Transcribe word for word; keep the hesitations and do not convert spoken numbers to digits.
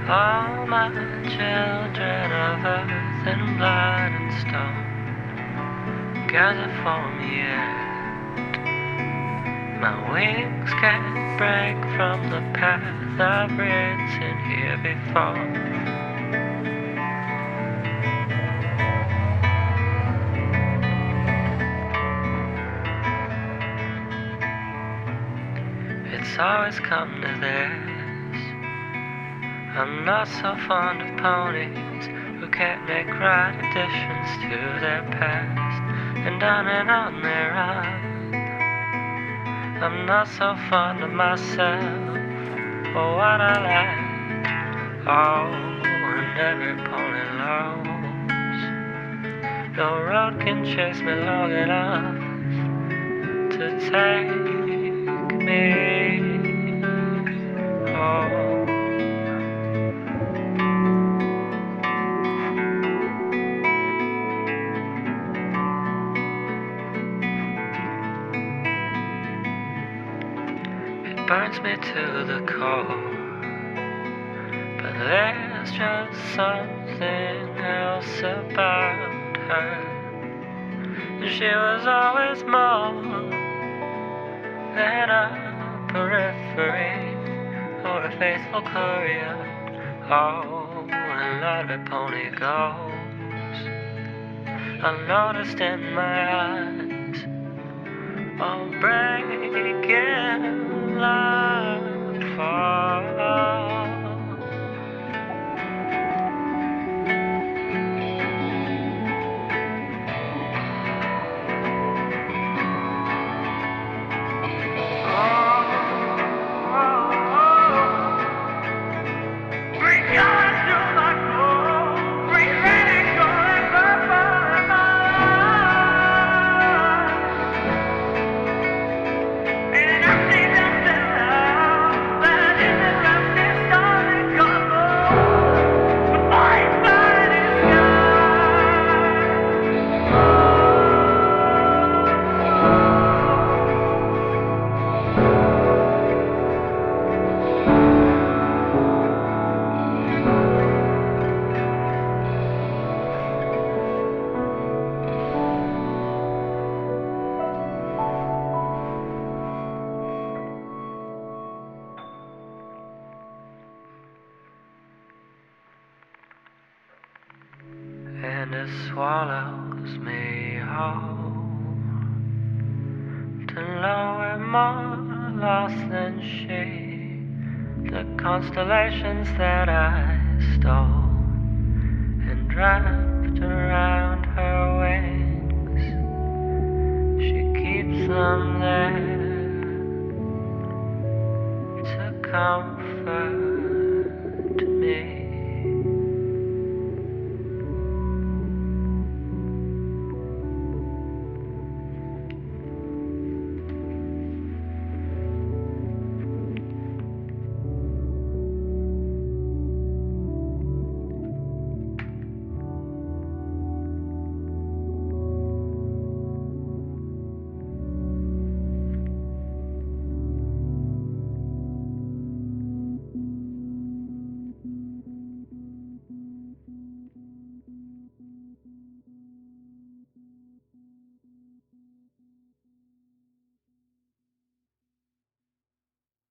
All my children of earth and blood and stone gather for me yet. My wings can't break from the path I've written here before. It's always come to this. I'm not so fond of ponies who can't make right additions to their past and on and on they run. I'm not so fond of myself or what I lack. Oh, and every pony knows no road can chase me long enough to take me home. Burns me to the core, but there's just something else about her. She was always more than a periphery or a faithful courier. Oh, and not a pony goes unnoticed in my eyes. Oh, breaking love fall. And it swallows me whole to know we're more lost than she. The constellations that I stole and wrapped around her wings, she keeps them there to comfort